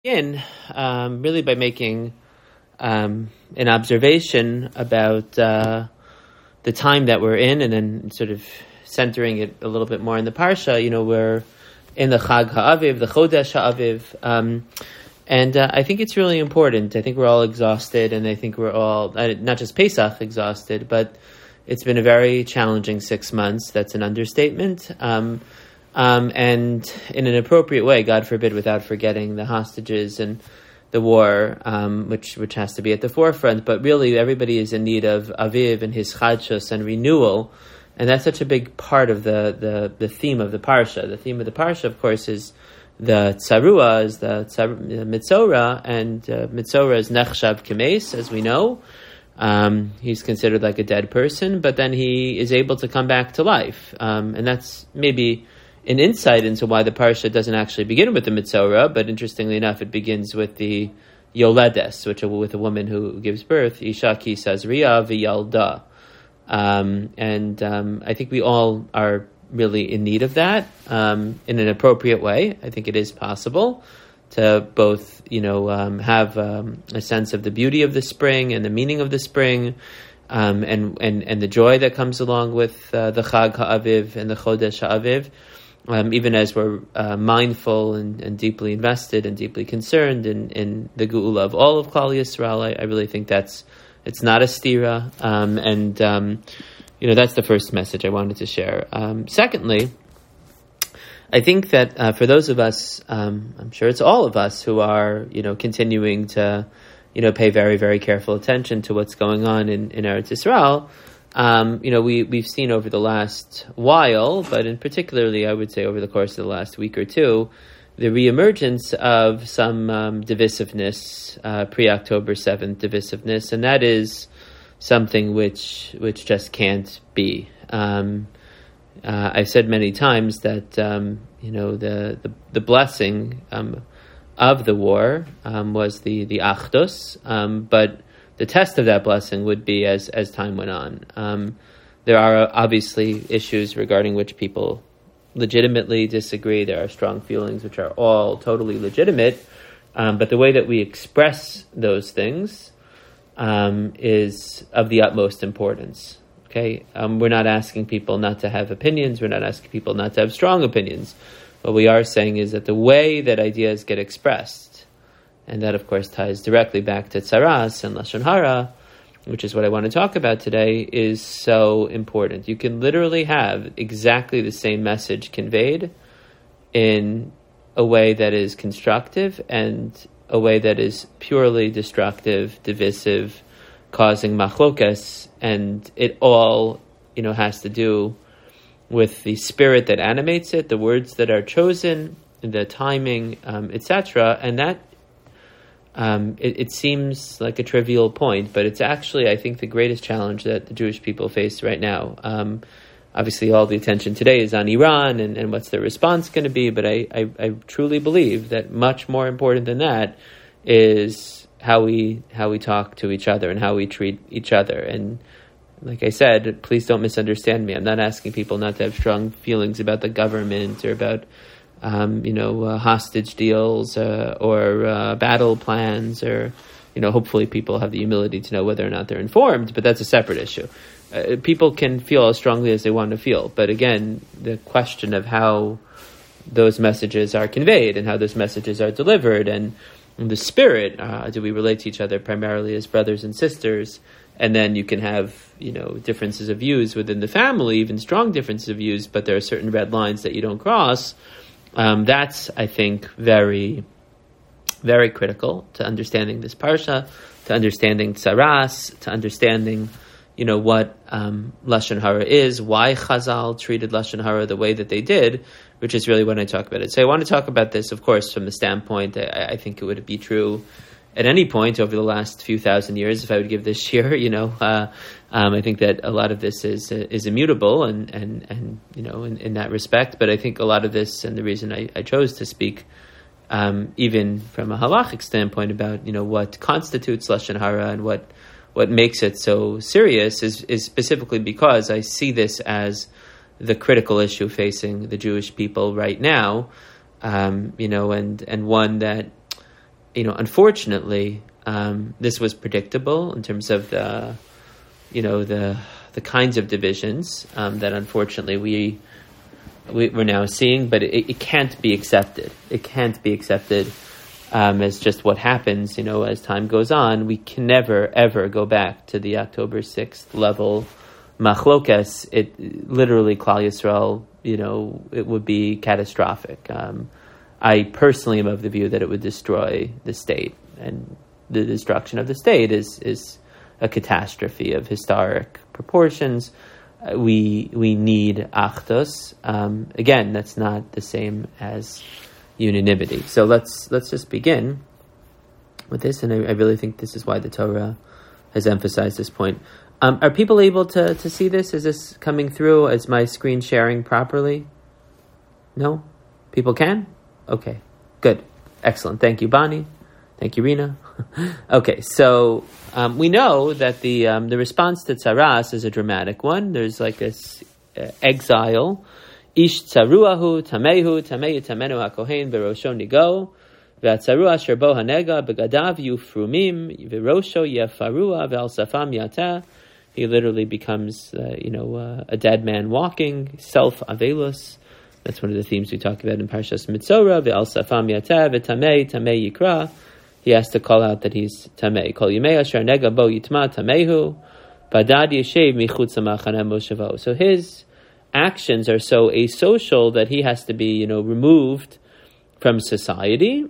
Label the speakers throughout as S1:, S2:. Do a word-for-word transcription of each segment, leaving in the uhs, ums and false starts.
S1: In um, really by making um, an observation about uh, the time that we're in, and then sort of centering it a little bit more in the parsha. You know, we're in the Chag HaAviv, the Chodesh HaAviv, um, and uh, I think it's really important. I think we're all exhausted, and I think we're all uh, not just Pesach exhausted, but it's been a very challenging six months. That's an understatement. Um, Um, and in an appropriate way, God forbid, without forgetting the hostages and the war, um, which which has to be at the forefront. But really, everybody is in need of Aviv and his chadshus and renewal, and that's such a big part of the, the, the theme of the parsha. The theme of the parsha, of course, is the tzarua, is the, tzar, the mitzora, and uh, mitzora is nechshav kemes, as we know. Um, he's considered like a dead person, but then he is able to come back to life, um, and that's maybe an insight into why the parsha doesn't actually begin with the Mitzorah, but interestingly enough, it begins with the Yoledes, which with a woman who gives birth, Isha ki sazriya v'yalda. Um, and um, I think we all are really in need of that um, in an appropriate way. I think it is possible to both, you know, um, have um, a sense of the beauty of the spring and the meaning of the spring, um, and, and, and the joy that comes along with uh, the Chag HaAviv and the Chodesh HaAviv. Um, even as we're uh, mindful and, and deeply invested and deeply concerned in, in the Geula of all of Klal Yisrael, I, I really think that's it's not a stira, um, and um, you know that's the first message I wanted to share. Um, secondly, I think that uh, for those of us, um, I'm sure it's all of us who are you know continuing to you know pay very very careful attention to what's going on in, in Eretz Yisrael. Um, you know, we, we've seen over the last while, but in particularly, I would say over the course of the last week or two, the reemergence of some um, divisiveness, uh, pre-October seventh divisiveness, and that is something which which just can't be. Um, uh, I've said many times that, um, you know, the, the, the blessing um, of the war um, was the, the Achdus, um, but the test of that blessing would be as as time went on. Um, there are obviously issues regarding which people legitimately disagree. There are strong feelings which are all totally legitimate. Um, but the way that we express those things um, is of the utmost importance. Okay, um, we're not asking people not to have opinions. We're not asking people not to have strong opinions. What we are saying is that the way that ideas get expressed, and that, of course, ties directly back to tzaras and lashon hara, which is what I want to talk about today, is so important. You can literally have exactly the same message conveyed in a way that is constructive and a way that is purely destructive, divisive, causing machlokas, and it all, you know, has to do with the spirit that animates it, the words that are chosen, the timing, um, et cetera, and that Um, it, it seems like a trivial point, but it's actually, I think, the greatest challenge that the Jewish people face right now. Um, obviously, all the attention today is on Iran and, and what's their response going to be, but I, I, I truly believe that much more important than that is how we how we talk to each other and how we treat each other. And like I said, please don't misunderstand me. I'm not asking people not to have strong feelings about the government or about Um, you know, uh, hostage deals uh, or uh, battle plans, or, you know, hopefully people have the humility to know whether or not they're informed, but that's a separate issue. Uh, people can feel as strongly as they want to feel, but again, the question of how those messages are conveyed and how those messages are delivered, and, and the spirit, uh, do we relate to each other primarily as brothers and sisters? And then you can have, you know, differences of views within the family, even strong differences of views, but there are certain red lines that you don't cross. Um, that's, I think, very, very critical to understanding this parsha, to understanding tzaras, to understanding, you know, what um, lashon hara is, why Chazal treated lashon hara the way that they did, which is really when I talk about it. So I want to talk about this, of course, from the standpoint that I, I think it would be true at any point over the last few thousand years. If I would give this shir, you know, uh, um, I think that a lot of this is uh, is immutable, and, and, and you know, in, in that respect. But I think a lot of this, and the reason I, I chose to speak, um, even from a halachic standpoint, about, you know, what constitutes lashon hara and what what makes it so serious, is is specifically because I see this as the critical issue facing the Jewish people right now, um, you know, and and one that you know, unfortunately, um, this was predictable in terms of the, you know, the the kinds of divisions um, that unfortunately we, we we're now seeing. But it, it can't be accepted. It can't be accepted um, as just what happens. You know, as time goes on, we can never ever go back to the October sixth level machlokas. It literally, Klal Yisrael, you know, it would be catastrophic. Um, I personally am of the view that it would destroy the state, and the destruction of the state is is a catastrophe of historic proportions. Uh, we we need achdus. Um, again, that's not the same as unanimity. So let's let's just begin with this, and I, I really think this is why the Torah has emphasized this point. Um, are people able to, to see this? Is this coming through? Is my screen sharing properly? No? People can? Okay, good. Excellent. Thank you, Bonnie. Thank you, Rina. Okay, so um, we know that the um, the response to tzaras is a dramatic one. There's like a uh, exile. Ish tzaruahu, tamehu, tameyu tamenu hakohen, v'rosho nigo, v'atzarua sherbo hanega, begadav yufrumim, v'rosho yefarua, v'al safam yata. He literally becomes, uh, you know, uh, a dead man walking, self-avelus. That's one of the themes we talk about in Parshas Mitzorah. Ve'al safam yateh ve'tamei tamei yikra. He has to call out that he's tamei. Kol yimei asher nega bo yitma tamehu. Badad yeshev michutz ha'machane moshavo. So his actions are so asocial that he has to be, you know, removed from society,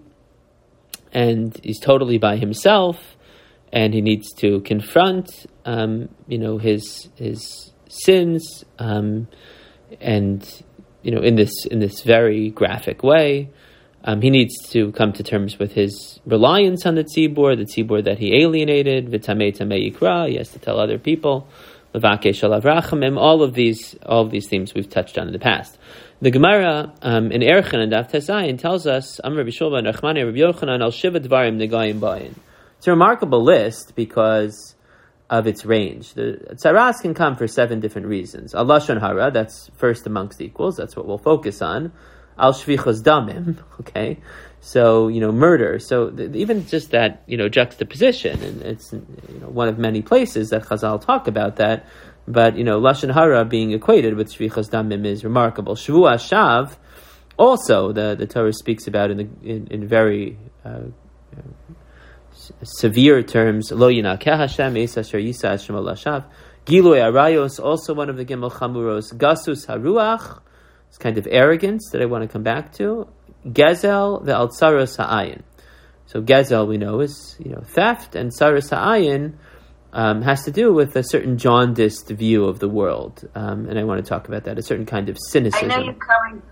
S1: and he's totally by himself, and he needs to confront, um, you know, his his sins, um, and you know, in this in this very graphic way. Um, he needs to come to terms with his reliance on the tzibur, the tzibur that he alienated. V'tamei tamei yikra. He has to tell other people. Levake shalav rachamim. All of these, all of these themes we've touched on in the past. The Gemara um, in Erchan and Daf Tezayin tells us, Am Rabbi Shulva and Rachmani Rabbi Yochanan al shiva dvarim negayim bayin. It's a remarkable list because of its range. The tzaras can come for seven different reasons. Al lashon hara, that's first amongst equals. That's what we'll focus on. Al shvichos damim, okay, so you know, murder. So th- even just that, you know, juxtaposition, and it's, you know, one of many places that Chazal talk about that. But you know, lashon hara being equated with shvichos damim is remarkable. Shavua shav, also the, the Torah speaks about in the in, in very uh, you know, severe terms. Lo yinakeh Hashem es asher yisa Hashem al hashav. Gilui arayos, also one of the gimel chamuros. Gasus haruach. It's kind of arrogance that I want to come back to. Gezel ve'al tsaros ha'ayin. So gezel, we know, is, you know, theft, and tsaros ha'ayin um, has to do with a certain jaundiced view of the world. Um, and I want to talk about that, a certain kind of cynicism.
S2: I know you're coming.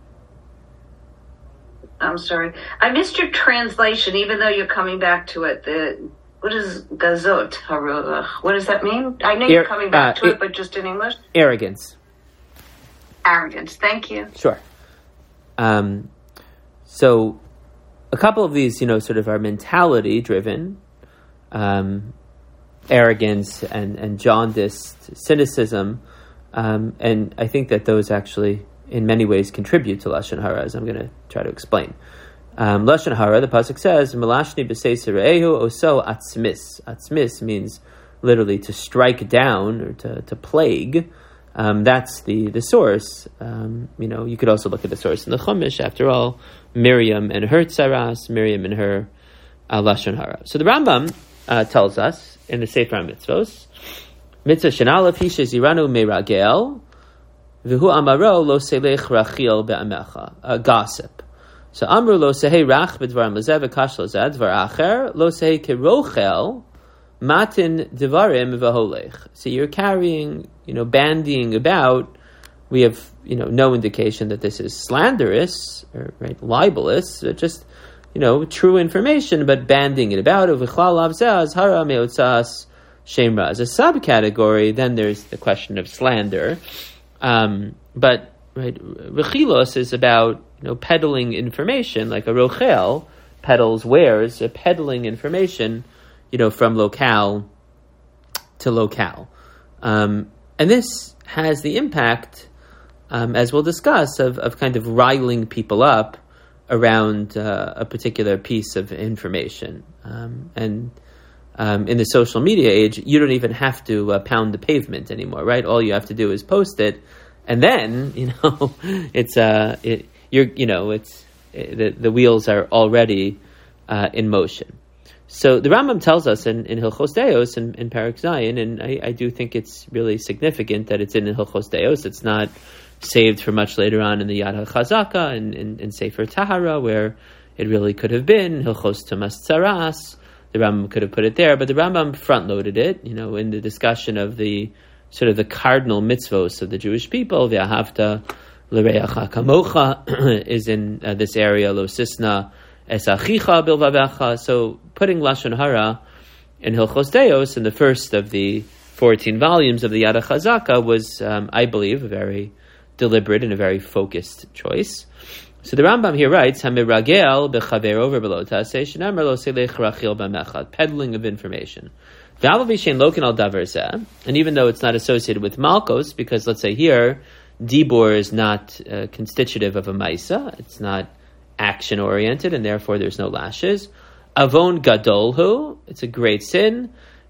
S2: I'm sorry. I missed your translation, even though you're coming back to it. The What is gazot haruach? What does that mean? I know you're coming back uh, to it, it, but just in English?
S1: Arrogance.
S2: Arrogance. Thank you.
S1: Sure. Um, so a couple of these, you know, sort of are mentality driven, um, arrogance and, and jaundiced cynicism. Um, and I think that those actually in many ways contribute to Lashon Hara, as I'm going to try to explain. Um, Lashon Hara, the pasuk says, Melashni b'seis re'ehu oso atzmis. Atzmis means literally to strike down or to, to plague. Um, that's the, the source. Um, you know, you could also look at the source in the Chumash. After all, Miriam and her tzaras, Miriam and her uh, Lashon Hara. So the Rambam uh, tells us in the Sefer HaMitzvos, Mitzvah shenalav hi sheziranu meiragel, v'hu amaro lo selech rachil be'amecha. Gossip. So amru lo sehei rach b'dvarim lezeh v'kash lezeh, dvar acher, lo sehei kerochel, matin devarim v'holech. So you're carrying, you know, bandying about. We have, you know, no indication that this is slanderous or right, libelous. Just, you know, true information, but bandying it about. V'chlal avzeh hara meotzas shemra. As a subcategory, then there's the question of slander. Um, but right, rechilos is about, you know, peddling information, like a rochel peddles wares, uh, peddling information, you know, from locale to locale. Um, and this has the impact, um, as we'll discuss, of, of kind of riling people up around uh, a particular piece of information. Um, and um, in the social media age, you don't even have to uh, pound the pavement anymore, right? All you have to do is post it, and then you know it's uh, it, you're you know it's it, the the wheels are already uh, in motion. So the Rambam tells us in, in Hilchos Deos in, in Parak Zayin, and I, I do think it's really significant that it's in Hilchos Deos. It's not saved for much later on in the Yad HaChazaka and in, in Sefer Tahara, where it really could have been Hilchos Tumas Tzaras. The Rambam could have put it there, but the Rambam front-loaded it, you know, in the discussion of the sort of the cardinal mitzvos of the Jewish people. V'ahavta l'reacha kamocha is in uh, this area, Lo Sisna Es Achicha Bilvavecha. So putting Lashon Hara in Hilchos Deos in the first of the fourteen volumes of the Yad HaChazaka was, um, I believe, a very deliberate and a very focused choice. So the Rambam here writes, "Hamiragel bechavero v'belo taseh shenamer lo selech rachil b'mechad," peddling of information. V'alavishen lokin al davar zeh, and even though it's not associated with Malkos, because let's say here, Dibor is not uh, constitutive of a Maisa, it's not action oriented, and therefore there's no lashes. Avon gadolhu, it's a great sin.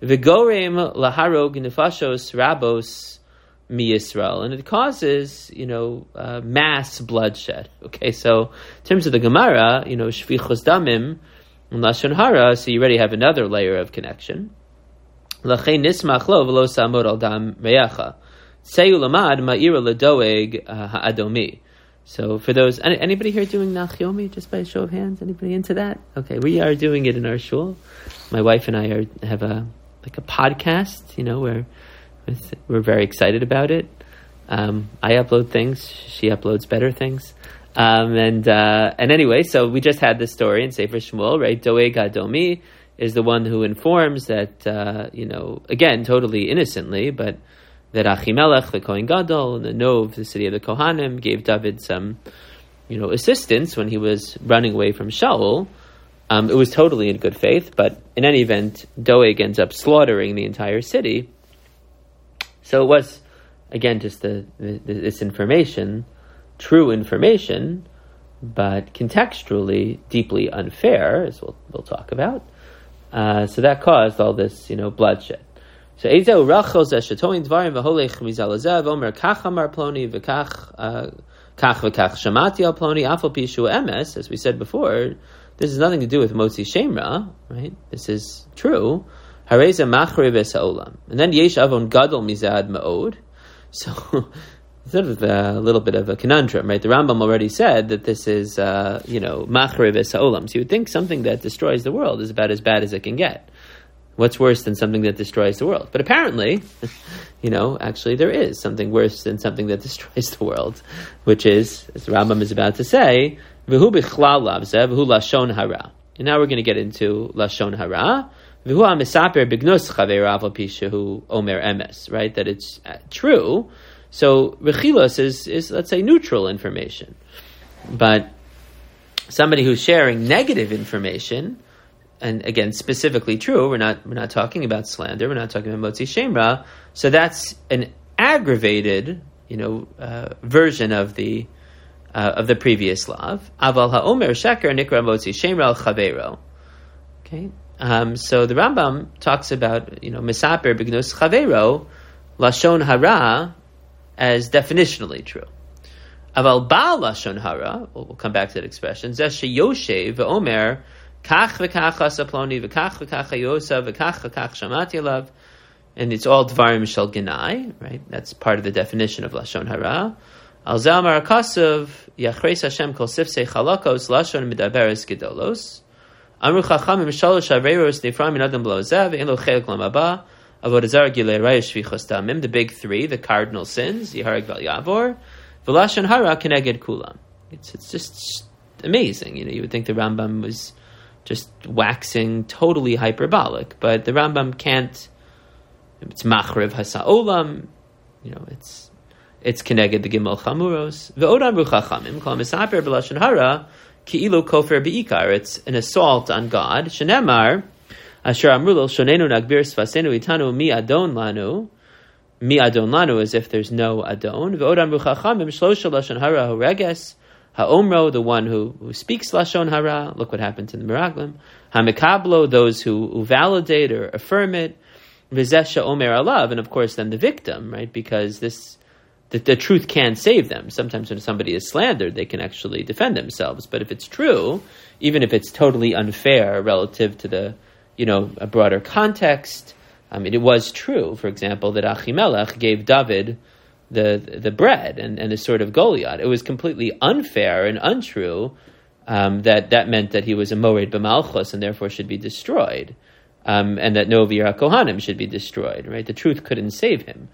S1: V'gorem laharog nefashos rabos mi Yisrael, and it causes, you know, uh, mass bloodshed. Okay, so in terms of the Gemara, you know, shvichos damim and lashon hara, so you already have another layer of connection. Lachay nismach lo v'lo samod al dam meyacha seyu lamad ma'ira ledoeg ha'adomi. So for those, any, anybody here doing Nachyomi, just by a show of hands? Anybody into that? Okay, we are doing it in our shul. My wife and I are have a like a podcast, you know, where we're very excited about it. Um, I upload things; she uploads better things. Um, and uh, and anyway, so we just had this story in Sefer Shmuel, right? Doeg Adomi is the one who informs that, uh, you know, again, totally innocently, but that Achimelech, the Kohen Gadol, and the Nov, the city of the Kohanim, gave David some, you know, assistance when he was running away from Shaul. Um, it was totally in good faith, but in any event, Doeg ends up slaughtering the entire city. So it was, again, just the, the, this information, true information, but contextually deeply unfair, as we'll, we'll talk about. Uh, so that caused all this, you know, bloodshed. So Ezeu Rachel Zeshatoin Dvarim V'Holech Mizalazev Omer Kach Amar Ploni V'Kach Kach V'Kach Shamati Al Ploni Afal Pishu Emes. As we said before, this has nothing to do with Motzi Shemra, right? This is true. Hareza Machrib Es Ha'olam, and then Yesh Avon Gadol Mizad Ma'od. So sort of a little bit of a conundrum, right? The Rambam already said that this is, uh, you know, Machrib Es Ha'olam. So you would think something that destroys the world is about as bad as it can get. What's worse than something that destroys the world? But apparently, you know, actually there is something worse than something that destroys the world, which is, as the Rambam is about to say, V'hu b'chlal lavzeh, v'hu lashon hara. And now we're going to get into lashon hara. V'hu ha'mesaper b'gnus chaveirav al pi shehu omer emes, right? That it's uh, true. So rechilos is, is, let's say, neutral information. But somebody who's sharing negative information, and again, specifically true, we're not we're not talking about slander, we're not talking about motzi shemra, so that's an aggravated, you know, uh, version of the uh, of the previous lav. Aval ha'omer sheker nikra motzi shemra al chavero. Okay, um, so the Rambam talks about, you know, misaper b'gnus chavero lashon hara as definitionally true. Aval ba lashon hara, we'll, we'll come back to that expression. Zeh sheyoshev v'omer Kach v'kach asaploni v'kach v'kach hayosa v'kach v'kach shamati alav, and it's all dvarim shel genai, right? That's part of the definition of lashon hara. Al zamar akasav yachreis Hashem kol sifsei chalakos lashon midaberes gedolos. Amru chachamim shalosh averos nefram min adam b'lo zeh ve'en lo chelik lamaba avodah zarah gilei raya shvichos damim. The big three, the cardinal sins, yihareg vel yavor, v'lashon hara keneged kulam. It's it's just amazing. You know, you would think the Rambam was just waxing totally hyperbolic, but the Rambam can't. It's machriv hasa'olam, you know. It's it's keneged the gimel chamuros. Ve'odam ruchachamim kol misaper b'lashon hara ki'ilu kofer beikar. It's an assault on God. Shenemar asher amrulo shonenu nagbir sfasenu itanu mi adon lanu. Mi adon lanu, as if there's no adon. Ve'odam ruchachamim shlosha lashon hara horeges Ha'omro, the one who, who speaks Lashon Hara. Look what happened to the Meraglim. Ha'mekablo, those who, who validate or affirm it. V'zeh Omer Alav, and of course then the victim, right? Because this, the, the truth can save them. Sometimes when somebody is slandered, they can actually defend themselves. But if it's true, even if it's totally unfair relative to the, you know, a broader context, I mean, it was true, for example, that Achimelech gave David the the bread and, and the sword of Goliath. It was completely unfair and untrue um, that that meant that he was a Mored b'Malchus and therefore should be destroyed, um, and that Novi HaKohanim should be destroyed, right? The truth couldn't save him.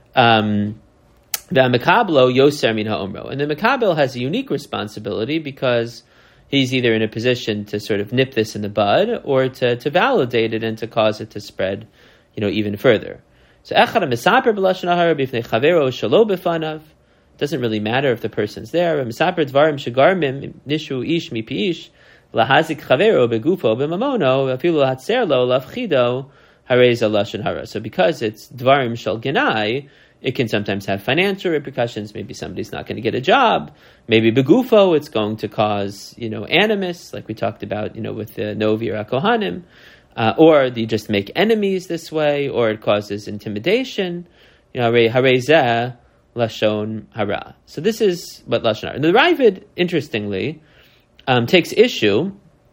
S1: Um, the Mekablo Yoser min ha'omro. And the Mekabel has a unique responsibility because he's either in a position to sort of nip this in the bud or to, to validate it and to cause it to spread, you know, even further. So echad misaper b'lashon hara b'fnei chavero shelo b'fanav. Doesn't really matter if the person's there. Misaper dvarim shegarmim nishu ish mipi ish lahazik chavero begufo b'mamono afilu hatzer lo lafchido hareza lashon hara. So because it's dvarim shel genai, it can sometimes have financial repercussions. Maybe somebody's not going to get a job. Maybe begufo, it's going to cause, you know, animus, like we talked about, you know, with the Novi or Kohanim. Uh, or you just make enemies this way, or it causes intimidation. You know, harezeh lashon hara. So this is what lashon hara. And the Ravid, interestingly, um, takes issue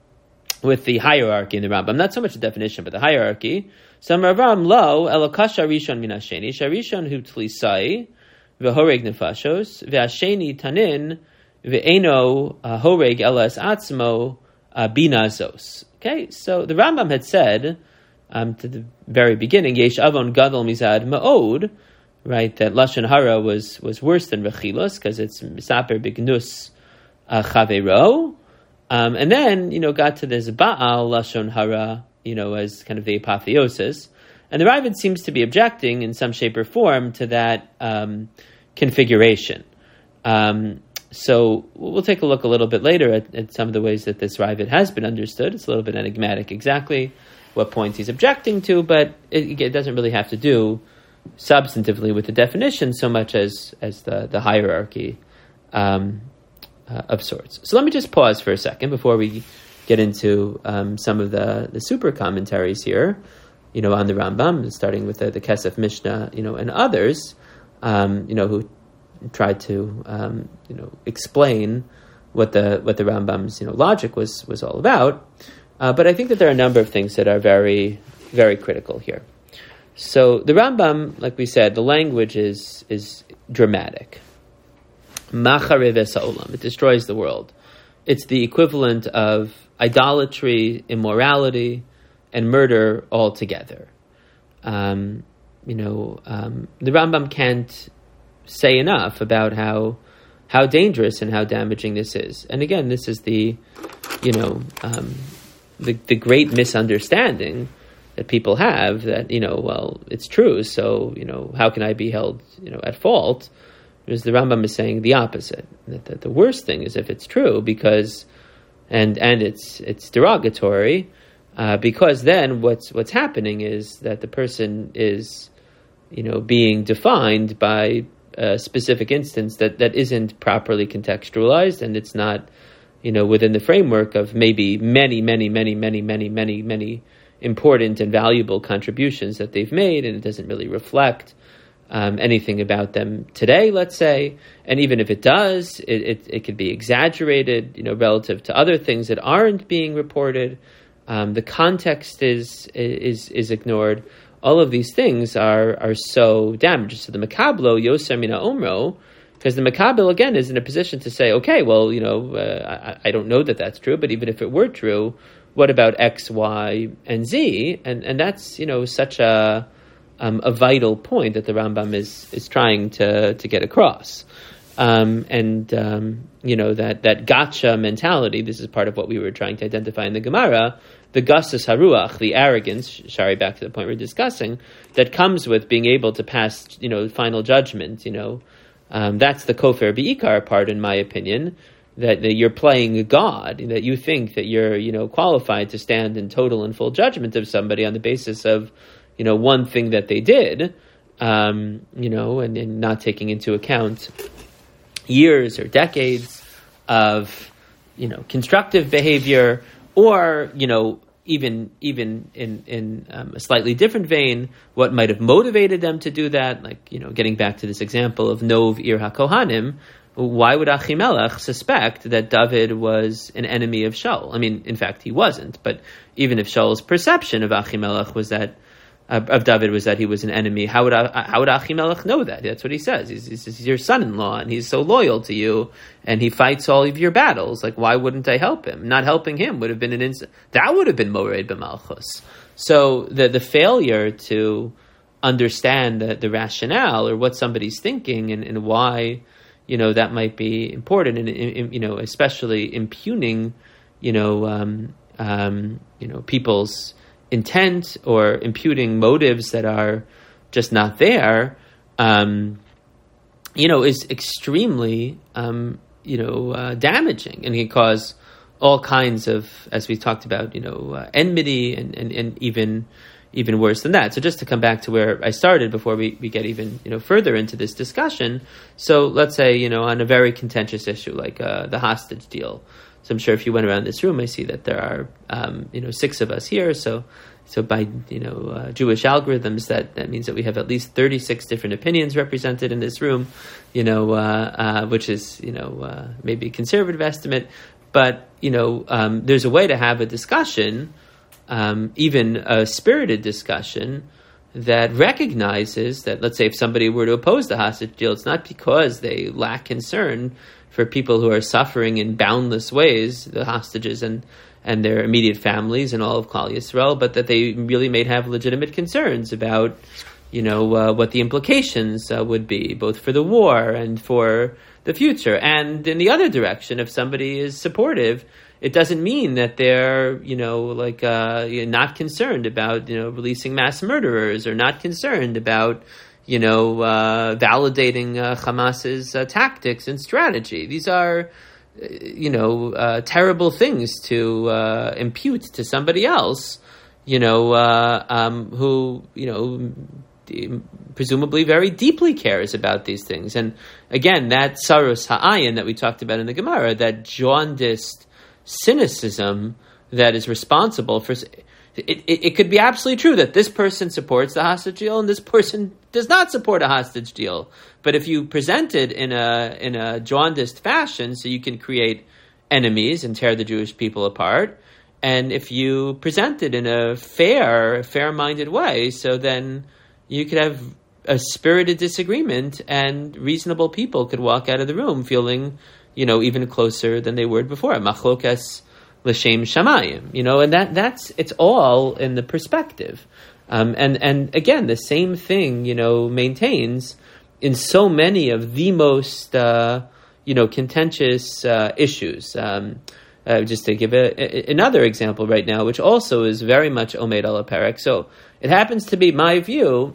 S1: with the hierarchy in the Rambam. Not so much the definition, but the hierarchy. So Ravam lo elokasha rishon min hasheni sharishon hu tlisai v'horeg nefashos v'hasheni tanin v'eno horeg elas atzmo binazos. Okay, so the Rambam had said um, to the very beginning, Yesh Avon Gadol Mizad Ma'od, right, that Lashon Hara was, was worse than Rechilos, because it's Misaper Bignus uh, Chavero, um, and then, you know, got to this Baal Lashon Hara, you know, as kind of the apotheosis, and the Ravid seems to be objecting in some shape or form to that um, configuration. Um So we'll take a look a little bit later at, at some of the ways that this Ravid has been understood. It's a little bit enigmatic exactly what points he's objecting to, but it, it doesn't really have to do substantively with the definition so much as as the, the hierarchy um, uh, of sorts. So let me just pause for a second before we get into um, some of the, the super commentaries here, you know, on the Rambam, starting with the, the Kesef Mishnah, you know, and others, um, you know, who tried to um, you know explain what the what the Rambam's you know logic was was all about, uh, but I think that there are a number of things that are very very critical here. So the Rambam, like we said, the language is is dramatic. Macharev es ha'olam, it destroys the world. It's the equivalent of idolatry, immorality, and murder all together. Um, you know, um, the Rambam can't say enough about how how dangerous and how damaging this is. And again, this is the, you know, um, the the great misunderstanding that people have that, you know, well, it's true, so, you know, how can I be held, you know, at fault? Because the Rambam is saying the opposite, that, that the worst thing is if it's true, because, and and it's it's derogatory, uh, because then what's what's happening is that the person is, you know, being defined by a specific instance that, that isn't properly contextualized, and it's not, you know, within the framework of maybe many, many, many, many, many, many, many important and valuable contributions that they've made, and it doesn't really reflect um, anything about them today, let's say. And even if it does, it, it, it could be exaggerated, you know, relative to other things that aren't being reported. Um, the context is is is ignored. All of these things are are so damaging. So the Mekablo, Yoser Mina Omro, because the Mekabel, again, is in a position to say, okay, well, you know, uh, I, I don't know that that's true, but even if it were true, what about X, Y, and Z? And and that's, you know, such a um, a vital point that the Rambam is is trying to, to get across. Um, and, um, you know, that, that gotcha mentality, this is part of what we were trying to identify in the Gemara, the gasus haruach, the arrogance, sorry, back to the point we're discussing, that comes with being able to pass, you know, final judgment, you know, um, that's the kofer bi'ikar part, in my opinion, that, that you're playing God, that you think that you're, you know, qualified to stand in total and full judgment of somebody on the basis of, you know, one thing that they did, um, you know, and, and not taking into account years or decades of, you know, constructive behavior, or, you know, even even in in um, a slightly different vein, what might have motivated them to do that? Like, you know, getting back to this example of Nov Ir HaKohanim, why would Achimelech suspect that David was an enemy of Shaul? I mean, in fact, he wasn't. But even if Shaul's perception of Achimelech was that uh, of David was that he was an enemy, how would uh, how would Achimelech know that? That's what he says. He's, he's your son-in-law, and he's so loyal to you, and he fights all of your battles. Like, why wouldn't I help him? Not helping him would have been an ins- that would have been Mored b'Malchus. So the the failure to understand the, the rationale or what somebody's thinking and, and why, you know, that might be important, and, and you know, especially impugning, you know, um, um, you know, people's intent or imputing motives that are just not there, um, you know, is extremely, um, you know, uh, damaging, and can cause all kinds of, as we talked about, you know, uh, enmity and, and, and even. even worse than that. So just to come back to where I started before we, we get even, you know, further into this discussion. So let's say, you know, on a very contentious issue like uh, the hostage deal. So I'm sure if you went around this room, I see that there are, um, you know, six of us here. So so by, you know, uh, Jewish algorithms, that, that means that we have at least thirty-six different opinions represented in this room, you know, uh, uh, which is, you know, uh, maybe a conservative estimate. But, you know, um, there's a way to have a discussion, Um, even a spirited discussion that recognizes that, let's say, if somebody were to oppose the hostage deal, it's not because they lack concern for people who are suffering in boundless ways, the hostages and, and their immediate families and all of Klal Yisrael, but that they really may have legitimate concerns about, you know, uh, what the implications uh, would be, both for the war and for the future. And in the other direction, if somebody is supportive, it doesn't mean that they're, you know, like uh, not concerned about, you know, releasing mass murderers, or not concerned about, you know, uh, validating uh, Hamas's uh, tactics and strategy. These are, you know, uh, terrible things to uh, impute to somebody else, you know, uh, um, who, you know, presumably very deeply cares about these things. And again, that sarus ha'ayin that we talked about in the Gemara, that jaundiced cynicism that is responsible for it, it, it could be absolutely true that this person supports the hostage deal and this person does not support a hostage deal. But if you present it in a in a jaundiced fashion, so you can create enemies and tear the Jewish people apart, and if you present it in a fair, fair-minded way, so then you could have a spirited disagreement and reasonable people could walk out of the room feeling, you know, even closer than they were before. Machlokas l'shem shamayim, you know, and that that's it's all in the perspective. Um, and and again, the same thing, you know, maintains in so many of the most, uh, you know, contentious uh, issues. Um, uh, just to give a, a, another example right now, which also is very much omed al haperek. So it happens to be my view,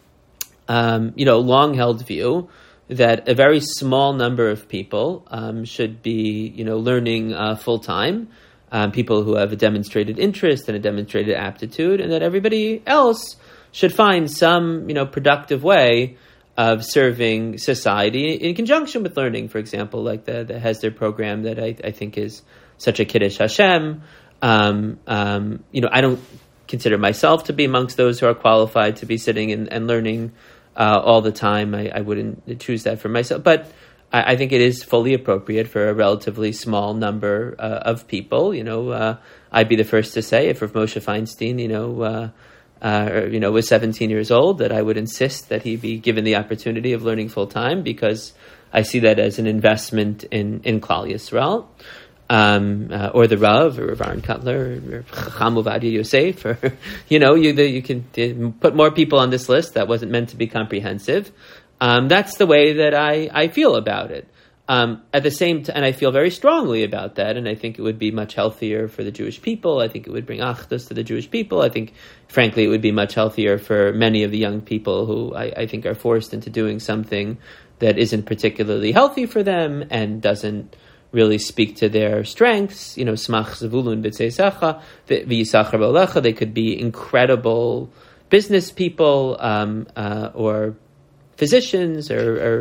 S1: um, you know, long-held view, that a very small number of people um, should be, you know, learning uh, full time. Um, people who have a demonstrated interest and a demonstrated aptitude, and that everybody else should find some, you know, productive way of serving society in conjunction with learning. For example, like the the Hesder program that I, I think is such a Kiddush Hashem. Um, um, you know, I don't consider myself to be amongst those who are qualified to be sitting and, and learning Uh, all the time. I, I wouldn't choose that for myself, but I, I think it is fully appropriate for a relatively small number uh, of people. You know, uh, I'd be the first to say, if Rav Moshe Feinstein, you know, uh, uh, you know, was seventeen years old, that I would insist that he be given the opportunity of learning full time, because I see that as an investment in in Klal Yisrael. Um, uh, or the Rav, or Rav Aaron Kotler, or Chacham Ovadia Yosef, or, you know, you the, you can uh, put more people on this list that wasn't meant to be comprehensive. Um, that's the way that I, I feel about it. Um, at the same time, and I feel very strongly about that, and I think it would be much healthier for the Jewish people. I think it would bring achdus to the Jewish people. I think, frankly, it would be much healthier for many of the young people who I, I think are forced into doing something that isn't particularly healthy for them and doesn't really speak to their strengths. You know, smach zavulun b'tzeisecha, v'yisachar b'olecha. They could be incredible business people, um, uh, or physicians, or, or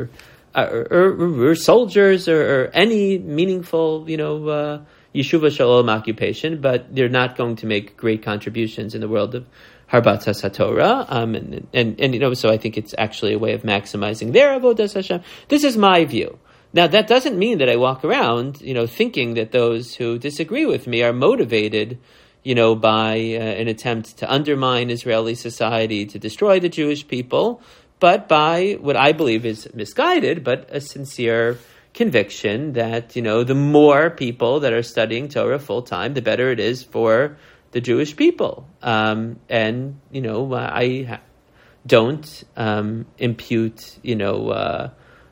S1: or, or, or soldiers or, or any meaningful, you know, uh, Yeshuva Shalom occupation, but they're not going to make great contributions in the world of Harbatzas HaTorah, um, and, and, and, you know, so I think it's actually a way of maximizing their Avodas Hashem. This is my view. Now, that doesn't mean that I walk around, you know, thinking that those who disagree with me are motivated, you know, by uh, an attempt to undermine Israeli society, to destroy the Jewish people, but by what I believe is misguided, but a sincere conviction that, you know, the more people that are studying Torah full time, the better it is for the Jewish people. Um, and, you know, I ha- don't um, impute, you know, uh,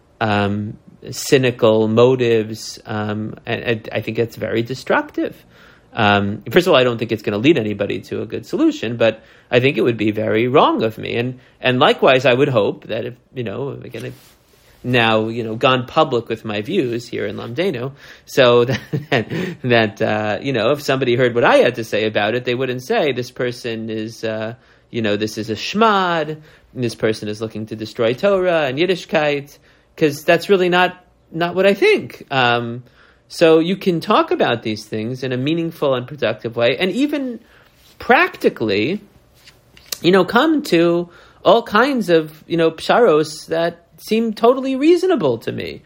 S1: um, cynical motives, um, and, and I think it's very destructive. Um, first of all, I don't think it's going to lead anybody to a good solution, but I think it would be very wrong of me. And and likewise, I would hope that if, you know, again, I've now, you know, gone public with my views here in Lamdenu, so that, that uh, you know, if somebody heard what I had to say about it, they wouldn't say this person is, uh, you know, this is a shmad, and this person is looking to destroy Torah and Yiddishkeit, because that's really not, not what I think. Um, so you can talk about these things in a meaningful and productive way, and even practically, you know, come to all kinds of, you know, psharos that seem totally reasonable to me.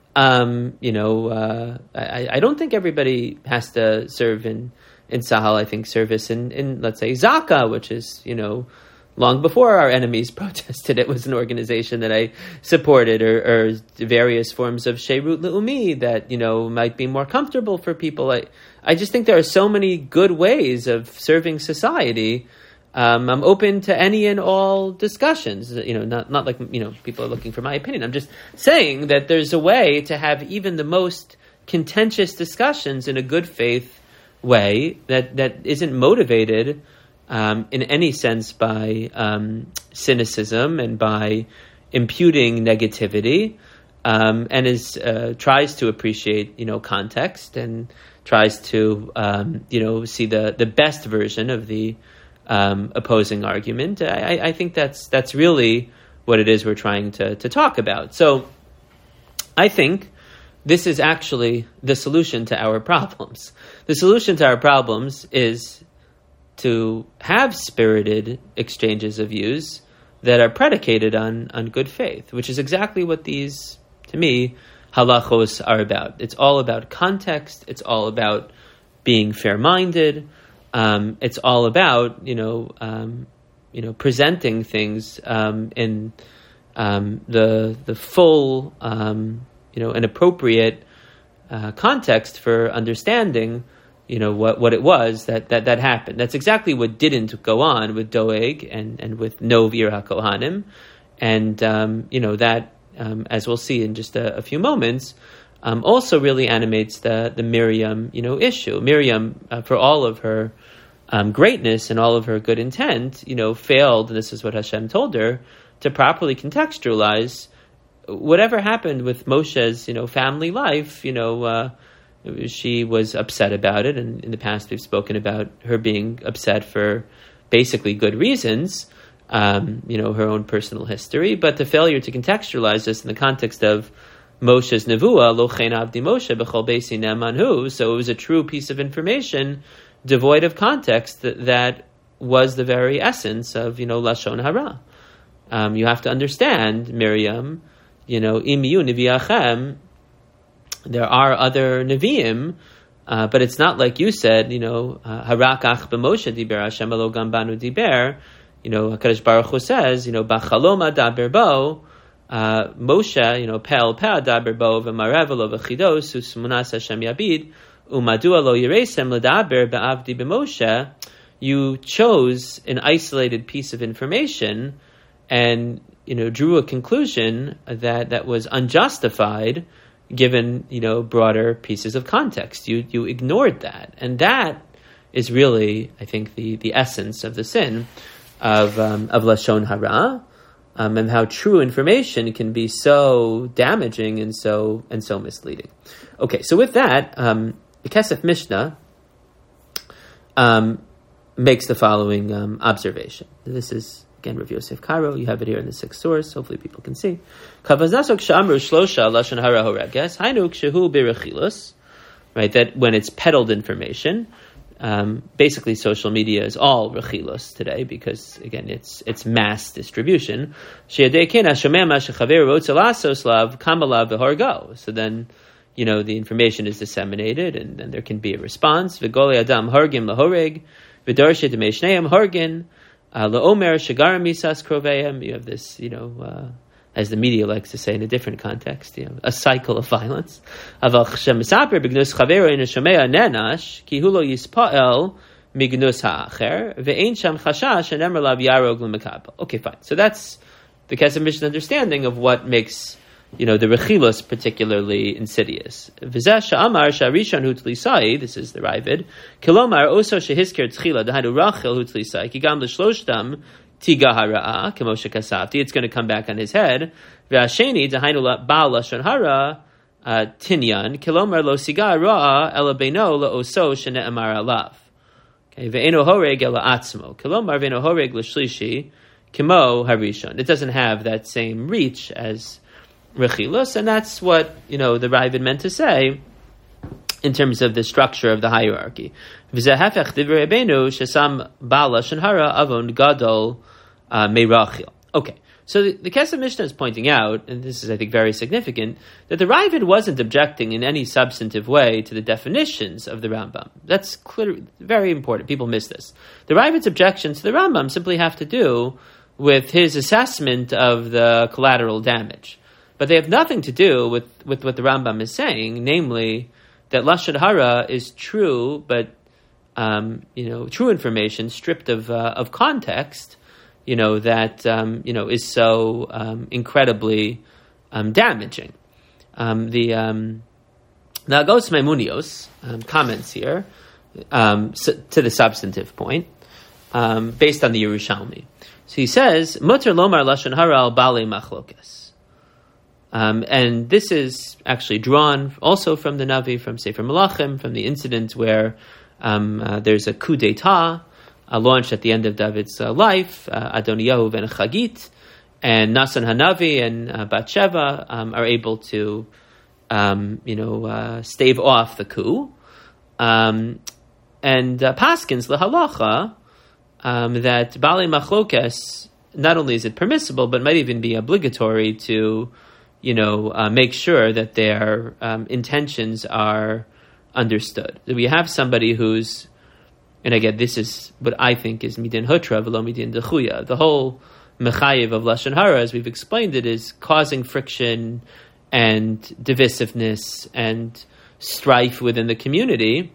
S1: Um, you know, uh, I, I don't think everybody has to serve in, in Sahel. I think service in, in, let's say, Zaka, which is, you know, long before our enemies protested, it was an organization that I supported, or, or various forms of Sheirut Le'umi that, you know, might be more comfortable for people. I, I just think there are so many good ways of serving society. Um, I'm open to any and all discussions, you know, not, not like, you know, people are looking for my opinion. I'm just saying that there's a way to have even the most contentious discussions in a good faith way that, that isn't motivated um, in any sense by um, cynicism and by imputing negativity, um, and is uh, tries to appreciate, you know, context, and tries to, um, you know, see the, the best version of the Um, opposing argument. I, I think that's that's really what it is we're trying to, to talk about. So I think this is actually the solution to our problems. The solution to our problems is to have spirited exchanges of views that are predicated on, on good faith, which is exactly what these, to me, halachos are about. It's all about context. It's all about being fair-minded. Um, it's all about, you know, um, you know, presenting things um, in um, the the full, um, you know, an appropriate uh, context for understanding, you know, what, what it was that, that, that happened. That's exactly what didn't go on with Doeg and, and with Nov Ir HaKohanim, and um, you know that, um, as we'll see in just a, a few moments, um, also really animates the the Miriam, you know, issue. Miriam, uh, for all of her Um, greatness and all of her good intent, you know, failed, and this is what Hashem told her, to properly contextualize whatever happened with Moshe's, you know, family life. You know, uh, she was upset about it, and in the past we've spoken about her being upset for basically good reasons, um, you know, her own personal history, but the failure to contextualize this in the context of Moshe's nevuah, lo chen avdi Moshe b'chol beisi ne'emanhu, so it was a true piece of information devoid of context that, that was the very essence of, you know, Lashon Hara. Um, you have to understand, Miriam, you know, im yu nevi'achem, there are other nevi'im, uh, but it's not like you said, you know, harak ach b'Moshe diber, Hashem elo gam banu diber, you know, HaKadosh Baruch Hu says, you know, b'chaloma daber bo, uh, Moshe, you know, pel pe daber bo, v'marev lo v'chidos, usmunas Hashem yabid, Umadua lo yiresem l'daber ba'avdi b'Moshe, you chose an isolated piece of information and, you know, drew a conclusion that, that was unjustified given, you know, broader pieces of context. You you ignored that. And that is really, I think, the, the essence of the sin of um, of Lashon Hara, um, and how true information can be so damaging and so and so misleading. Okay, so with that, um, the Kesef Mishnah um, makes the following um, observation. This is Again, Rav Yosef Karo, you have it here in the sixth source. Hopefully people can see. Kavaznasok Shamru Shlosha Lashon Hara Horeges, Hainu Kshehu Birechilus, right, that when it's peddled information, um, basically social media is all Rechilus today because, again, it's it's mass distribution. So then, you know, the information is disseminated and then there can be a response. V'goli Adam Hargim Lahoreg, V'darshet Meishneim Hargin, La'omer Shagarim Misas Kroveim. You have this, you know, uh, as the media likes to say in a different context, you know, a cycle of violence. Aval Shemisaper Bignus Chavero in Shemea Nenash, Kihulo Yispael Mignus Ha'acher, Ve'ein Sham Chashash, and Emer Lav Yarog L'Mekabel. Okay, fine. So that's the Kesef Mishnah understanding of what makes, you know, the Rechilos particularly insidious. V'zeh Sha'amar Sha'rishon Hu Tlisai, this is the Ravid, Kilomar Oso Shehisker Tchila, Dahanu Rachel Hu Tlisai, Kigam L'Shloshtam, Tiga Hara'a, Kemoshe Kasafti, it's going to come back on his head. V'asheni, Dahanu Baal Lashon Hara, Tinyan, Kilomar Lo Siga Ra'a, Ela Beino Lo Oso Shene'amar Alav. Okay, Ve'eno Horeg Ela Atzmo, Kilomar Ve'eno Horeg L'Shlishi, Kemo Harishon. It doesn't have that same reach as Rechilus, and that's what, you know, the Ravid meant to say in terms of the structure of the hierarchy. Okay, so the, the Kesef Mishnah is pointing out, and this is, I think, very significant, that the Ravid wasn't objecting in any substantive way to the definitions of the Rambam. That's clear, very important. People miss this. The Ravid's objections to the Rambam simply have to do with his assessment of the collateral damage. But they have nothing to do with, with what the Rambam is saying, namely that Lashon Hara is true, but um, you know, true information stripped of uh, of context, you know, that um, you know is so um, incredibly um, damaging. Um, the um, Nagos Maimunios um, comments here um, to the substantive point um, based on the Yerushalmi. So he says, "Mutar lomar Lashon Hara al balei machlokes." Um, and this is actually drawn also from the Navi, from Sefer Melachim, from the incident where um, uh, there's a coup d'etat uh, launched at the end of David's uh, life. Uh, Adoniyahu ben Chagit and Nasan Hanavi and uh, Bathsheba um, are able to, um, you know, uh, stave off the coup. Um, and uh, Paskins l'halacha um, that Balei Machlokes, not only is it permissible, but might even be obligatory to, you know, uh, make sure that their um, intentions are understood. We have somebody who's, and again, this is what I think is midin hutra v'lo midin dechuya. The whole mechayev of Lashon Hara, as we've explained it, is causing friction and divisiveness and strife within the community.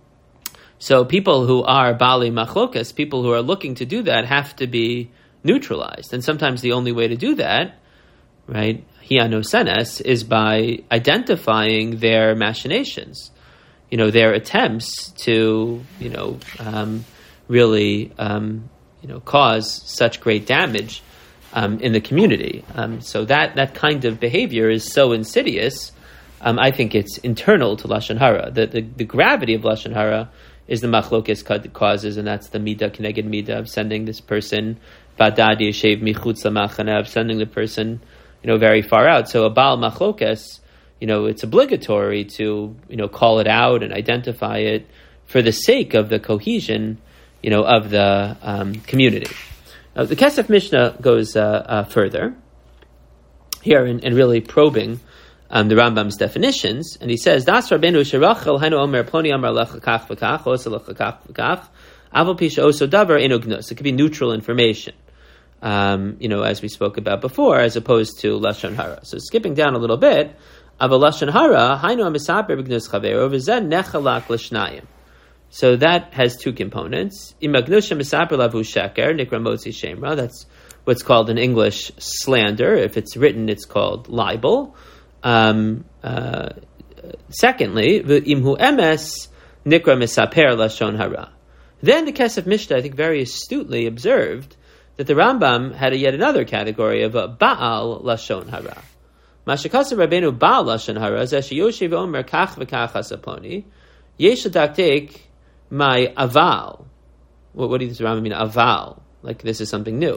S1: So people who are bali machlokas, people who are looking to do that, have to be neutralized. And sometimes the only way to do that, right, hiano senes, is by identifying their machinations, you know, their attempts to, you know, um, really, um, you know, cause such great damage um, in the community. Um, so that that kind of behavior is so insidious. Um, I think it's internal to Lashon Hara. The, the the gravity of Lashon Hara is the machlokes causes, and that's the midah keneged midah of sending this person badad yeshev michutz lamachana, of sending the person, you know, very far out. So a baal machlokes, you know, it's obligatory to, you know, call it out and identify it for the sake of the cohesion, you know, of the um, community. Uh, the Kesef Mishnah goes uh, uh, further here and, and really probing um, the Rambam's definitions, and he says, "Das Rabbeinu Sherachel Hainu Omer Ploni Amar Lechakach V'Kach Osa Lechakach V'Kach Aval Pisha Oso Davar Eino Gnus." It could be neutral information, um, you know, as we spoke about before, as opposed to Lashon Hara. So skipping down a little bit, Aval Lashon Hara Hainu Amisaper B'Gnus Chavero V'Zeh Nechalak L'Shnayim. So that has two components. Imagnusha Misaper Lavu Sheker Nikra Motzi Shemra. That's what's called in English slander. If it's written, it's called libel. Um, uh, secondly, Imhu Emes Nikra Misaper Lashon Hara. Then the Kesef Mishnah, I think, very astutely observed that the Rambam had a yet another category of a Baal Lashon Hara. Mashakasa Rabbeinu Baal Lashon Hara Zesh Yoshev Omer Kach V'Kach Hasaponi Yesh Daktek my aval. What, what does the Rambam mean, aval? Like this is something new.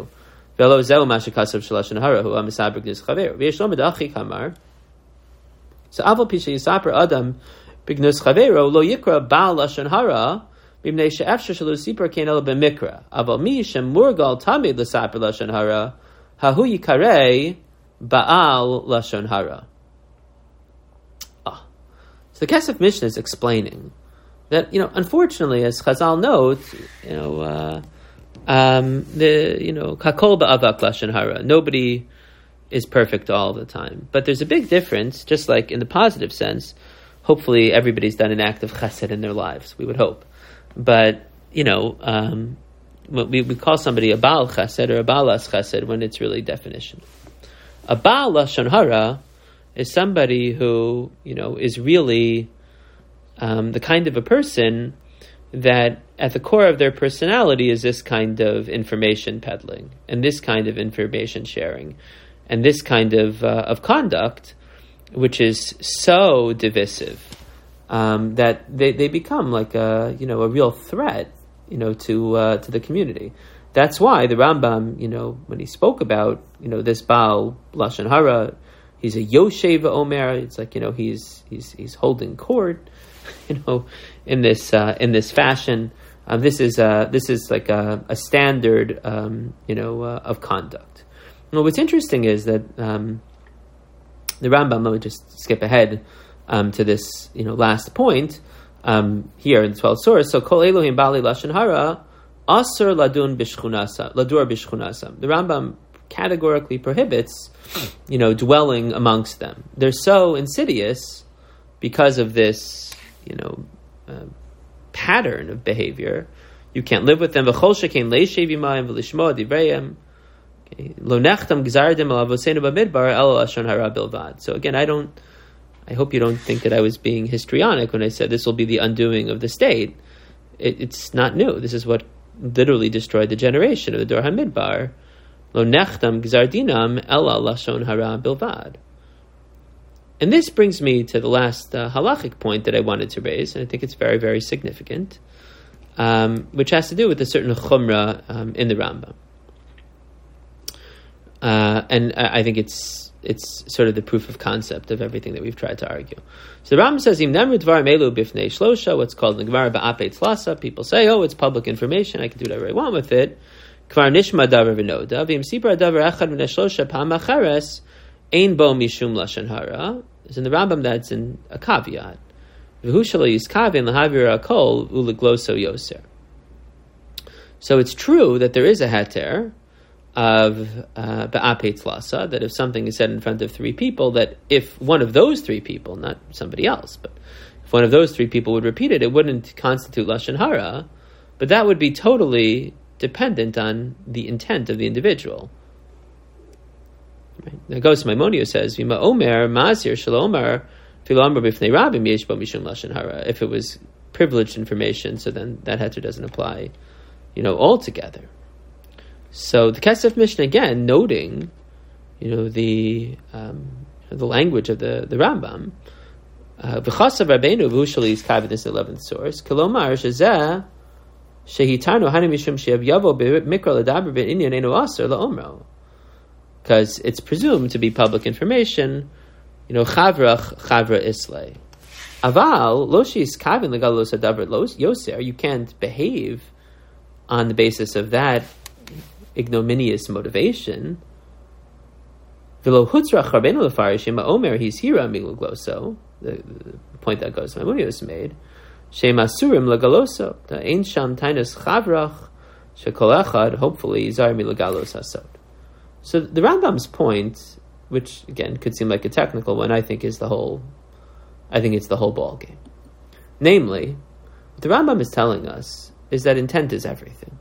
S1: Velo zeu mashakasav shalashon hara hu amisaber gnis chaver. V'yeshlom edachi kamar. So aval pisha yisaper adam b'gnus chavero lo yikra baal lashon hara b'mnei she'efshar shelo sipar kein ela b'mikra. Aval mi shem murgal tamid l'saper lashon hara hahu yikarei baal lashon hara. Ah, so the Kesef Mishnah is explaining that, you know, unfortunately, as Chazal note, you know, uh, um, the you know kakol ba'avak lashon hara. Nobody is perfect all the time, but there's a big difference. Just like in the positive sense, hopefully everybody's done an act of chesed in their lives. We would hope, but you know, um, we we call somebody a baal chesed or a baalas chesed when it's really definition. A baal lashon hara is somebody who, you know, is really um, the kind of a person that at the core of their personality is this kind of information peddling and this kind of information sharing and this kind of uh, of conduct, which is so divisive um, that they, they become like a you know a real threat you know to uh, to the community. That's why the Rambam, you know, when he spoke about you know this Baal lashon hara, he's a Yoshev Omer. It's like you know he's he's he's holding court, you know, in this uh, in this fashion. Um, this is uh, this is like a, a standard, um, you know, uh, of conduct. Well, what's interesting is that um, the Rambam. Let me just skip ahead um, to this, you know, last point um, here in the twelfth source. So, Kol Elohim Bali Lashon Hara Asur Ladun Bishchunasa Ladur Bishchunasam. The Rambam categorically prohibits, you know, dwelling amongst them. They're so insidious because of this, you know. Uh, pattern of behavior. You can't live with them. So again, I don't I hope you don't think that I was being histrionic when I said this will be the undoing of the state. It, it's not new. This is what literally destroyed the generation of the Dor HaMidbar. Lo nechtam gzar dinam ela lashon hara bilvad. And this brings me to the last uh, halachic point that I wanted to raise, and I think it's very, very significant, um, which has to do with a certain chumrah um, in the Rambam. Uh, and I, I think it's it's sort of the proof of concept of everything that we've tried to argue. So the Rambam says, Im nemru dvar melu bifnei shlosha, what's called the Gemara ba'apei tlasa. People say, oh, it's public information, I can do whatever I want with it. Kvar nishma davar v'noda, v'im sipra davar echad v'nei shlosha pa'am acheres, ein bo mishum lashon hara. Is in the Rambam that's in a caveat. So it's true that there is a heter of ba'apei tlasa, that if something is said in front of three people, that if one of those three people, not somebody else, but if one of those three people would repeat it, it wouldn't constitute lashon hara, but that would be totally dependent on the intent of the individual. Right. Now goes to Maimonides says, Vima Omer Mazir Shalomar Filamar Bifnei Rabim Yeshbo Mishum Lashon Hara. If it was privileged information, so then that heter doesn't apply, you know, altogether. So the Kesef Mishnah again noting, you know, the um, the language of the, the Rambam. V'chasav Rabbeinu v'ushali is kav in this eleventh source. Kolomar shezeh shehitarnu hani mishum she'av yavo b'mikra l'daber b'inyan enu aser la'omro. Because it's presumed to be public information, you know, chavrach chavra islay. Aval lo sheis kavin legalos hadavar yoser. You can't behave on the basis of that ignominious motivation. V'lo hutzrach rabbeinu lefarish ima omer his hira milu gloso. The point that goes to Maimonides made. Shem asurim legaloso. The ein sham tainus chavrach shekol echad hopefully zar milegalos hasod. So the Rambam's point, which again could seem like a technical one, I think is the whole. I think it's the whole ball game. Namely, what the Rambam is telling us is that intent is everything.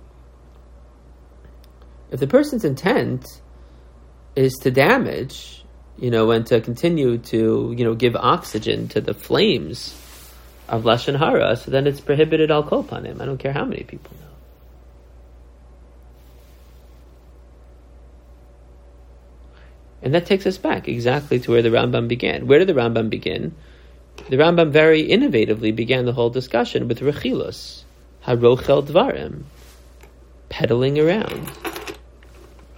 S1: If the person's intent is to damage, you know, and to continue to, you know, give oxygen to the flames of lashon hara, so then it's prohibited al kol panim. I don't care how many people know. And that takes us back exactly to where the Rambam began. Where did the Rambam begin? The Rambam very innovatively began the whole discussion with rechilus, harochel dvarim, peddling around.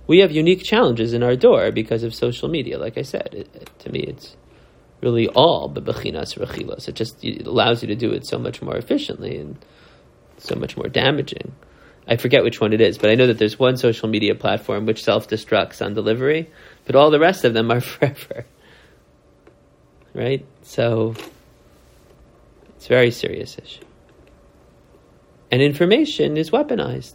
S1: we have unique challenges in our door because of social media. Like I said, it, it, to me, it's really all bebechinas rechilos. It just it allows you to do it so much more efficiently and so much more damaging. I forget which one it is, but I know that there's one social media platform which self-destructs on delivery, but all the rest of them are forever. Right? So it's a very serious issue. And information is weaponized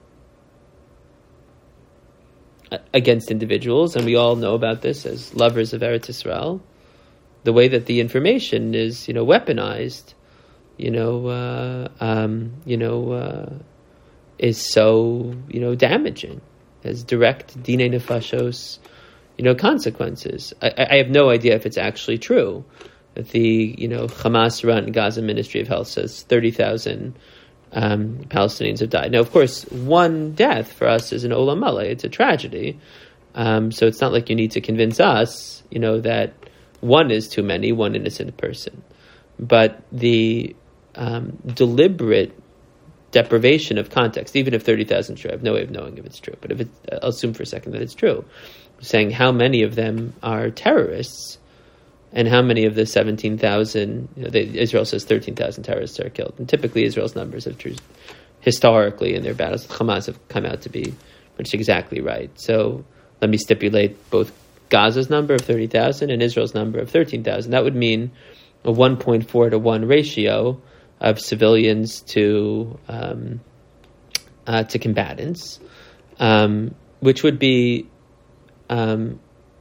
S1: against individuals, and we all know about this as lovers of Eretz Yisrael. The way that the information is, you know, weaponized, you know, uh, um, you know, uh, is so, you know, damaging, has direct dinei nefashos, you know, consequences. I, I have no idea if it's actually true that the, you know, Hamas-run Gaza Ministry of Health says thirty thousand um, Palestinians have died. Now, of course, one death for us is an olam maleh. It's a tragedy. Um, so it's not like you need to convince us, you know, that one is too many, one innocent person. But the um, deliberate deprivation of context, even if thirty thousand true, I have no way of knowing if it's true, but if it, I'll assume for a second that it's true, saying how many of them are terrorists and how many of the seventeen thousand, you know, they, Israel says thirteen thousand terrorists are killed. And typically Israel's numbers have true, historically in their battles with Hamas have come out to be pretty exactly right. So let me stipulate both Gaza's number of thirty thousand and Israel's number of thirteen thousand. That would mean a one point four to one ratio of civilians to um, uh, to combatants, um, which would be um,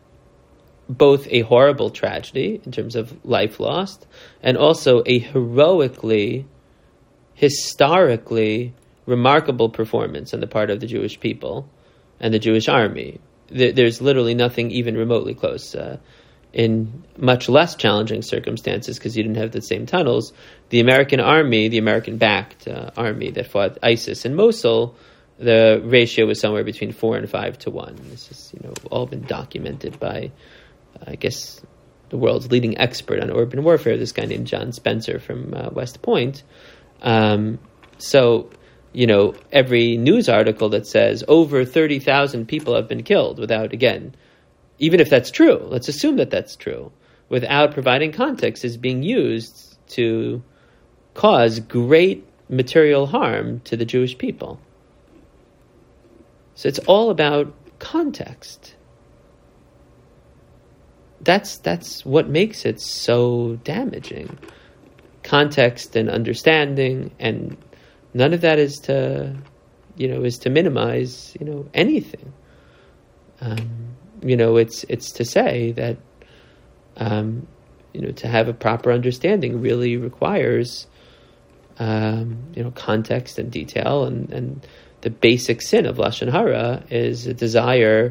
S1: both a horrible tragedy in terms of life lost and also a heroically, historically remarkable performance on the part of the Jewish people and the Jewish army. There, there's literally nothing even remotely close. Uh, in much less challenging circumstances, because you didn't have the same tunnels, the American army, the American-backed uh, army that fought ISIS in Mosul, the ratio was somewhere between four and five to one. This has, you know, all been documented by, uh, I guess, the world's leading expert on urban warfare, this guy named John Spencer from uh, West Point. Um, so, you know, every news article that says over thirty thousand people have been killed without, again, even if that's true, let's assume that that's true, without providing context, is being used to cause great material harm to the Jewish people. So it's all about context. That's that's what makes it so damaging. Context and understanding, and none of that is to, you know, is to minimize, you know, anything. Um, You know, it's it's to say that, um, you know, to have a proper understanding really requires, um, you know, context and detail, and, and the basic sin of Lashon Hara is a desire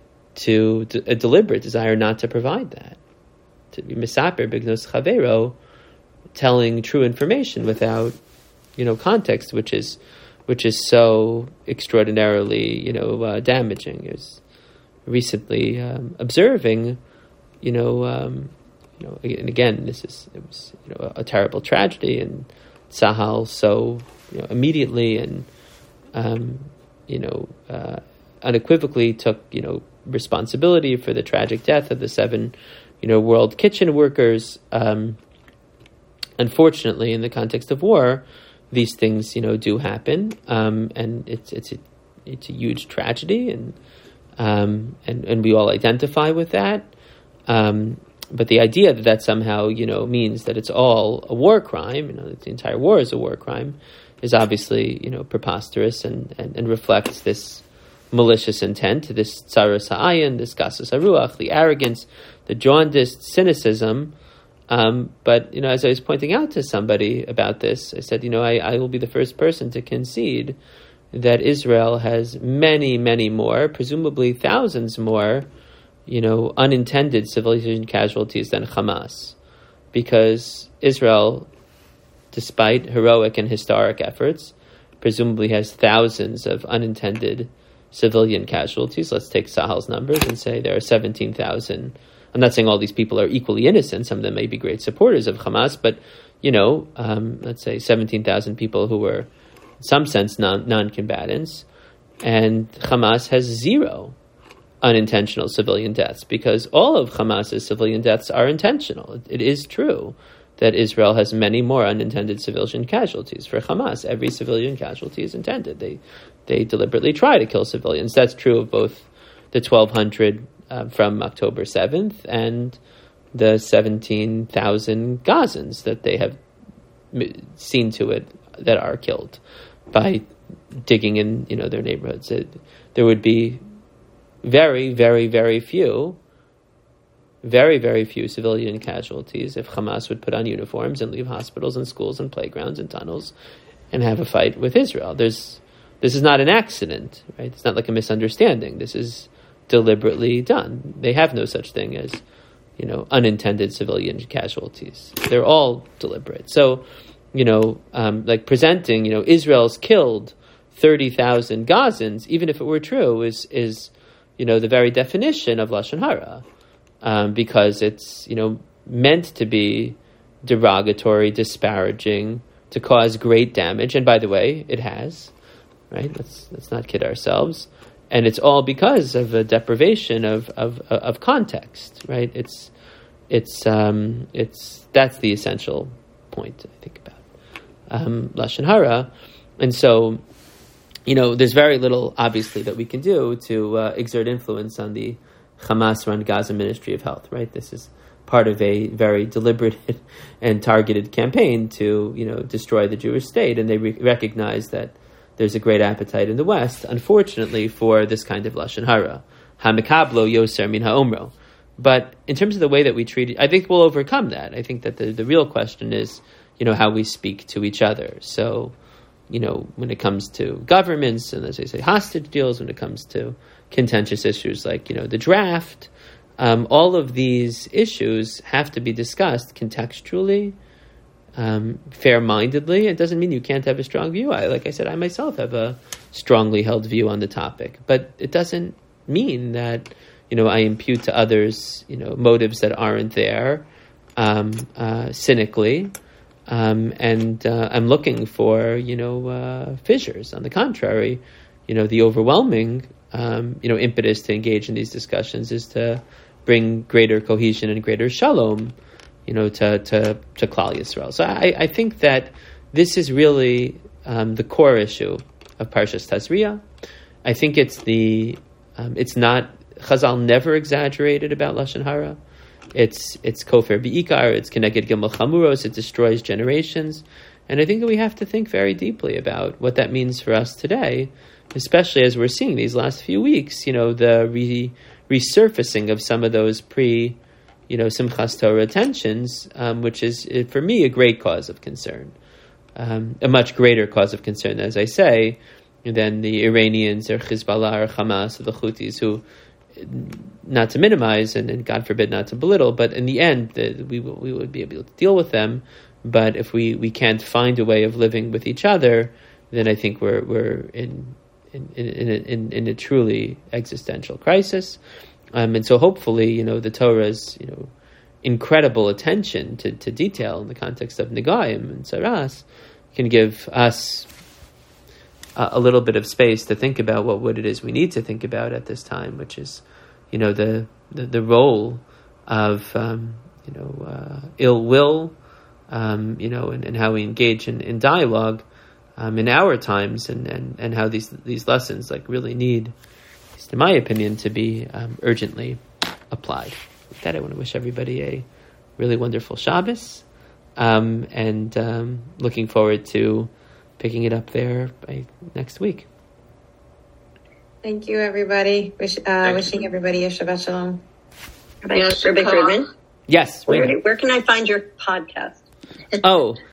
S1: to, a deliberate desire not to provide that, to be misaper bignos chavero, telling true information without, you know, context, which is which is so extraordinarily, you know, uh, damaging. Is recently um, observing, you know, um, you know, and again, this is it was you know a, a terrible tragedy, and Tzahal so you know immediately and um, you know uh, unequivocally took you know responsibility for the tragic death of the seven you know world kitchen workers. Um, unfortunately, in the context of war, these things you know do happen, um, and it's it's a, it's a huge tragedy, and. Um, and, and we all identify with that. Um, but the idea that that somehow, you know, means that it's all a war crime, you know, that the entire war is a war crime, is obviously, you know, preposterous and, and, and reflects this malicious intent, this tsaras ha'ayin, this gasas haruach, the arrogance, the jaundiced cynicism. Um, but, you know, as I was pointing out to somebody about this, I said, you know, I, I will be the first person to concede that Israel has many, many more, presumably thousands more, you know, unintended civilian casualties than Hamas. Because Israel, despite heroic and historic efforts, presumably has thousands of unintended civilian casualties. Let's take Sahal's numbers and say there are seventeen thousand. I'm not saying all these people are equally innocent. Some of them may be great supporters of Hamas, but, you know, um, let's say seventeen thousand people who were in some sense non, non-combatants, and Hamas has zero unintentional civilian deaths, because all of Hamas's civilian deaths are intentional. It, it is true that Israel has many more unintended civilian casualties. For Hamas, every civilian casualty is intended. They they deliberately try to kill civilians. That's true of both the twelve hundred uh, from October seventh and the seventeen thousand Gazans that they have seen to it that are killed by digging in, you know, their neighborhoods. It, there would be very, very, very few, very, very few civilian casualties if Hamas would put on uniforms and leave hospitals and schools and playgrounds and tunnels and have a fight with Israel. There's, this is not an accident, right? It's not like a misunderstanding. This is deliberately done. They have no such thing as, you know, unintended civilian casualties. They're all deliberate. So, you know, um, like presenting, you know, Israel's killed thirty thousand Gazans, even if it were true, is, is, you know, the very definition of Lashon Hara, um, because it's, you know, meant to be derogatory, disparaging, to cause great damage. And by the way, it has, right? Let's, let's not kid ourselves. And it's all because of a deprivation of, of, of context, right? It's, it's, um, it's, that's the essential point, I think, about um, Lashon Hara. And so, you know, there's very little, obviously, that we can do to uh, exert influence on the Hamas-run Gaza Ministry of Health, right? This is part of a very deliberate and targeted campaign to, you know, destroy the Jewish state, and they re- recognize that there's a great appetite in the West, unfortunately, for this kind of Lashon Hara. Ha-mekablo yoser min ha-omro. But in terms of the way that we treat it, I think we'll overcome that. I think that the, the real question is, you know, how we speak to each other. So, you know, when it comes to governments, and as I say, hostage deals, when it comes to contentious issues like, you know, the draft, um, all of these issues have to be discussed contextually, Um, fair-mindedly. It doesn't mean you can't have a strong view. I, like I said, I myself have a strongly held view on the topic, but it doesn't mean that, you know, I impute to others, you know, motives that aren't there, um, uh, cynically, um, and uh, I'm looking for, you know, uh, fissures. On the contrary, you know, the overwhelming, um, you know, impetus to engage in these discussions is to bring greater cohesion and greater shalom, you know, to, to, to Klal Yisrael. So I, I think that this is really um, the core issue of Parshas Tazria. I think it's the, um, it's not, Chazal never exaggerated about Lashon Hara. It's, it's Kofer B'ikar, it's Keneged Gimel Chamuros, it destroys generations. And I think that we have to think very deeply about what that means for us today, especially as we're seeing these last few weeks, you know, the re- resurfacing of some of those pre- you know, Simchas Torah tensions, um, which is, for me, a great cause of concern. Um, a much greater cause of concern, as I say, than the Iranians or Hezbollah or Hamas or the Houthis, who, not to minimize and, and God forbid not to belittle, but in the end, the, we, we would be able to deal with them. But if we, we can't find a way of living with each other, then I think we're we're in in in, in, in, in a truly existential crisis. Um, and so hopefully, you know, the Torah's, you know, incredible attention to, to detail in the context of Negaim and Saras can give us a, a little bit of space to think about what, what it is we need to think about at this time, which is, you know, the, the, the role of, um, you know, uh, ill will, um, you know, and, and how we engage in, in dialogue um, in our times, and, and, and how these these lessons, like, really need, in my opinion, to be um, urgently applied. With that, I want to wish everybody a really wonderful Shabbos, um, and um, looking forward to picking it up there by next week.
S3: Thank you, everybody. Wish, uh, wishing everybody a Shabbat Shalom.
S4: Rabbi Friedman?
S1: Yes.
S4: Where, where can I find your podcast?
S1: Oh.